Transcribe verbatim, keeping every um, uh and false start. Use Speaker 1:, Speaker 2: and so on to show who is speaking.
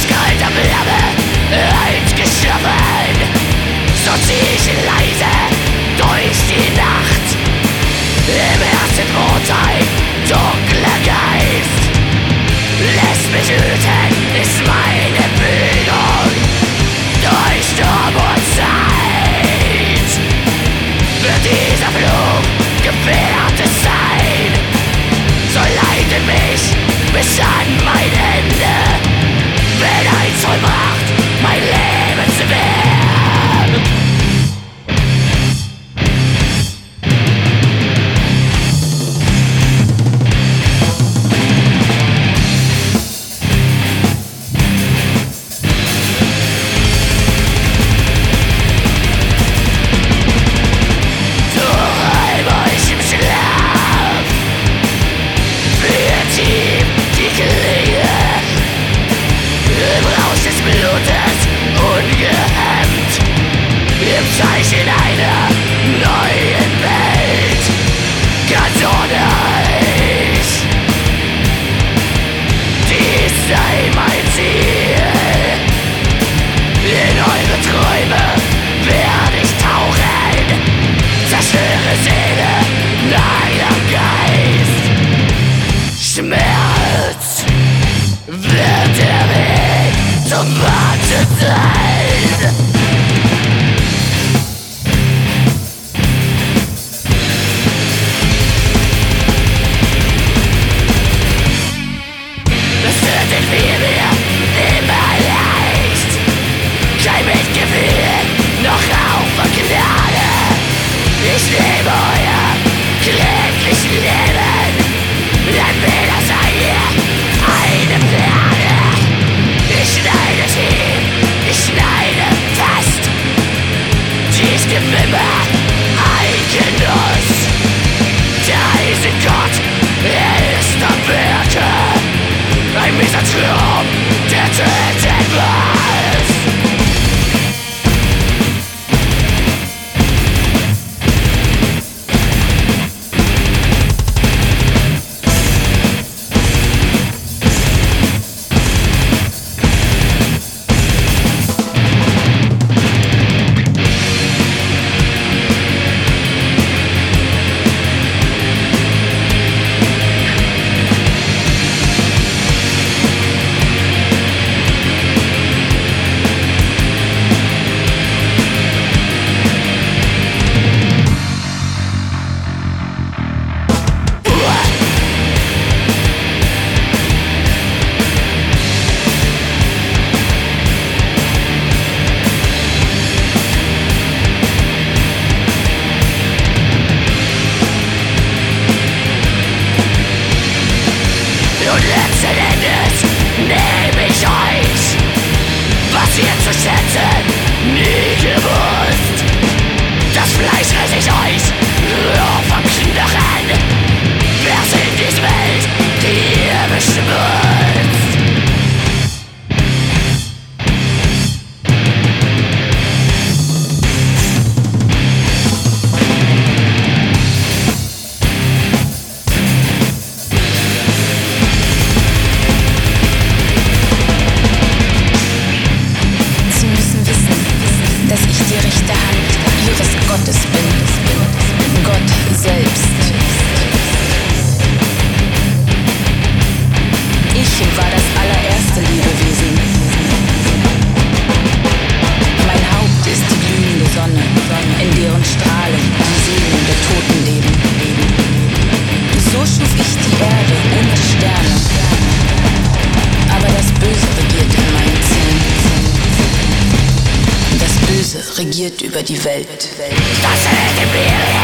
Speaker 1: aus kalter Flamme eins geschaffen. So zieh ich leise durch die Nacht. Im Herzen wohnt ein dunkler Geist. Lässt mich hüten, ist meine Bildung. Durch Sturm und Zeit wird dieser Flug gefährdet sein. So leitet mich bis an mein Ende, wenn eins vollbracht mein Lebenswerk. Zeichen einer neuen Welt, ganz ohne Eis. Dies sei mein Ziel. In eure Träume werde ich tauchen, zerstöre Seele, Nein am Geist. Schmerz wird der Weg zum Wahnsinn sein. Ich lebe euer klägliches Leben, dann will das sei ihr eine Plane. Ich schneide tief, ich schneide fast. Dies Gewimmer, ein Genuss. Der heiße Gott, er ist am Werke. Ein Misanthrop, der tötet was. Und letzten Endes nehme ich euch, was ihr zu schätzen nie gewusst. Das Fleisch reiß ich euch nur vom Knochen. Wer sind diese Welt, die ihr beschmutzt?
Speaker 2: regiert über die Welt.
Speaker 1: Das Imperium!